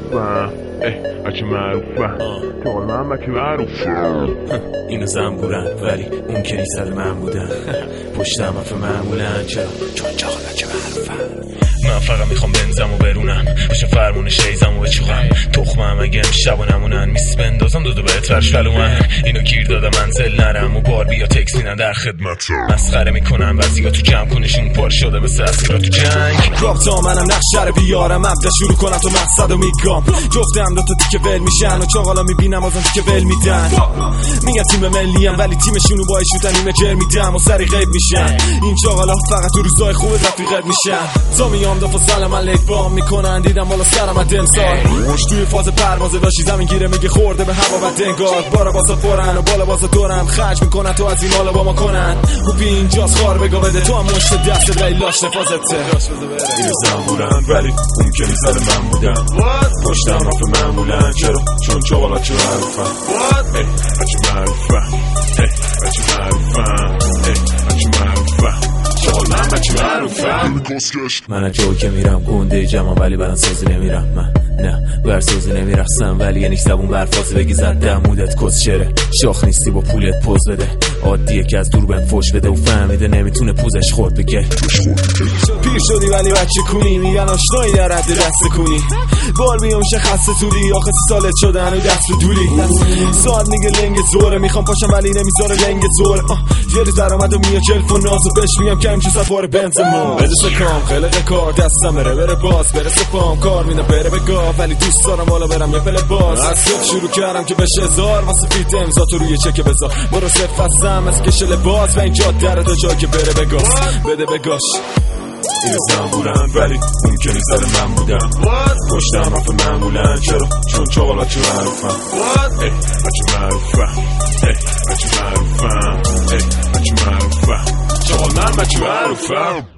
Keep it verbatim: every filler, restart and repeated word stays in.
معروفم بچه معروفم چاقال من بچه معروفم. اینو زنبورن ولی اون که نیست من بودن. پشتم افه معمولن چرا چون چاقال بچه معروفم. من فقط میخوام بنزم و برونم بشه فرمون شیزم و بچوغم تخمم اگه امشب و نمونن میس بندازم دو دو بهت فرش فلو من اینو گیر داده منزل نرم و بار بیا تکس میدن در خدمت مسخره میکنن بعضیا تو جمع کنشون پر شده مثل اسیرا تو جنگ راب تا منم نقشه رو بیارم مبدا شروع کنم تو مقصد و میگم جفتم دو تا تیکه ول میشن و چاقالا میبینم ازم تیکه ول میدن میگن تیم ملیم ولی تیمشونو با ایشوتن نیمه جر میدم و سری غیب میشن این چاقالا فقط تو روزای خوب رفیقت میشن تا میام دو سلام علیک بام میکنن دیدم بالا سرم دمسار خوش توی فاز پرواز داشتی زمین گیره میگه خورده به هوا و دنگار بارا باسا پرن و بالا باسا دورم خرج میکنن تو از این حالا با ما کنن خوبی اینجاست خار بگا بده تو هم مشت دست ولی لاش نفازته اینو زنبورن ولی اون که نیزد من بودم پشتم رفت معمولن چرا چون چاقالا چه معروفم بچه معروفم بچه معروفم بچه معروفم چاقال من بچه معروفم. من از جایی که میرم گنده جمع ولی برن سازی نمیرم. من نه برسازی نمیرخصم ولی یه نیک زبون برفازی بگی زدم مودت کس شره شاخ نیستی با پولت پوز بده عادیه که از دور بهم فوش بده و فهمیده نمیتونه پوزش خورد بگه پیر شدی ولی بچه کونی میگن آشنایی در حد دست کنی بال بیام شخص طولی آخه سالت شدن و دست و دولی ساعت میگه لنگ زوره میخوام پاشم ولی نمیذاره لنگ زوره جلی درآمد و میاد جلف و ناز و بهش میگم کم چه سفار بنزمو بده سکام خلق کار دستم بره بره باز بره سپام کار میده بره بگاه ولی دوست دارم بالا برم یه پله باز از صبح شروع کردم که بشه هزار واسه فیت امضا تو روی چک بذار برو صف هستم از کشل باز و اینجا در تا جا که بره بگاز بده بگاش اینو زنبورن ولی اون که نیزد من بودم پشتم رفت معمولن چرا چون چاقالا چه معروفم بچه معروفم بچه معروفم بچه معروفم چاقال من بچه معروفم.